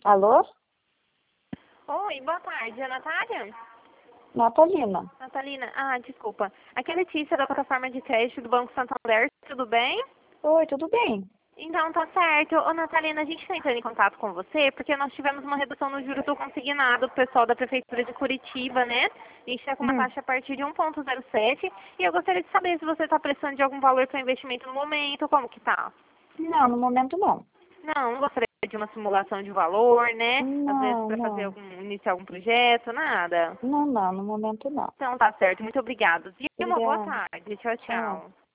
Alô? Oi, boa tarde. É a Natália? Natalina. Natalina, desculpa. Aqui é a Letícia da plataforma de crédito do Banco Santander, tudo bem? Oi, tudo bem? Então, tá certo. Ô, Natalina, a gente está entrando em contato com você porque nós tivemos uma redução no juro do consignado, o pessoal da Prefeitura de Curitiba, né? A gente está com uma Hum. taxa a partir de 1,07 e eu gostaria de saber se você está precisando de algum valor para investimento no momento, como que tá? Não, no momento não. Não gostaria de uma simulação de valor, né? Às vezes Não, para fazer não. iniciar algum projeto, nada. Não, no momento não. Então tá certo, muito obrigada. E uma boa Obrigada. tarde. Tchau, Tchau. tchau.